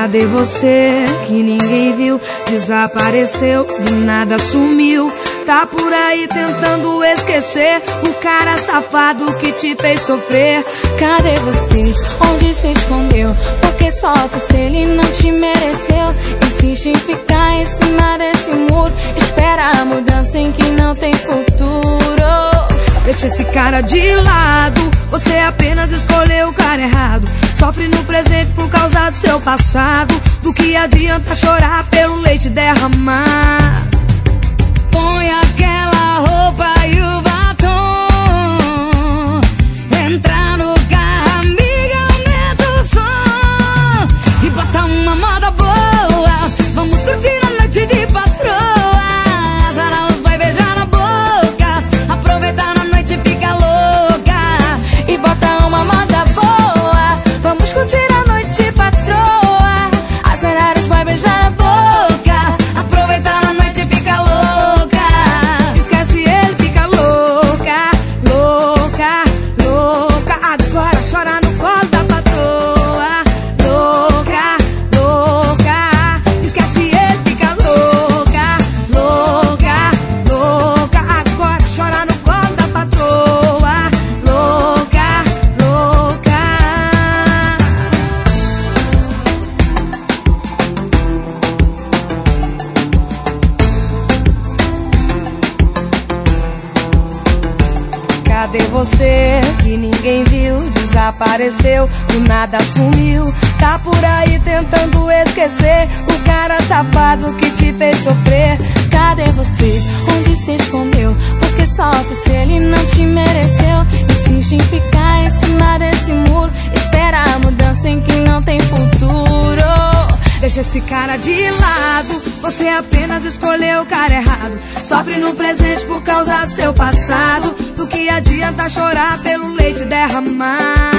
Cadê você que ninguém viu? Desapareceu, do nada sumiu. Tá por aí tentando esquecer o cara safado que te fez sofrer. Cadê você? Onde se escondeu? Porque sofre se ele não te mereceu. Insiste em ficar em cima desse muro. Espera a mudança em que não tem futuro. Deixa esse cara de lado, você apenas escolheu o cara errado. Sofre no presente por causa do seu passado. Do que adianta chorar pelo leite derramar? Põe aquela roupa e o batom. Entra no carro, amiga, aumenta o som. E bota uma moda boa. Vamos curtir a noite de patroa. Azar os vai beijar na boca. Aproveitar na noite, fica louca. E bota uma moda boa. Vamos curtir a noite, patroa. Azar os vai beijar na boca. Aproveitar na noite, fica louca. Esquece ele, fica louca, louca, louca. Agora chora no colo da patroa. Louca, louca. Esquece ele, fica louca, louca, louca. Agora chora no colo da patroa. Louca, louca. Cadê você que ninguém viu? Desapareceu, do nada sumiu. Tá por aí tentando esquecer o cara safado que te fez sofrer. Cadê você? Onde se escondeu? Porque sofre se ele não te mereceu. Insiste em ficar em cima desse muro. Espera a mudança em que não tem futuro. Deixa esse cara de lado, você apenas escolheu o cara errado. Sofre no presente por causa do seu passado. Do que adianta chorar pelo leite derramar?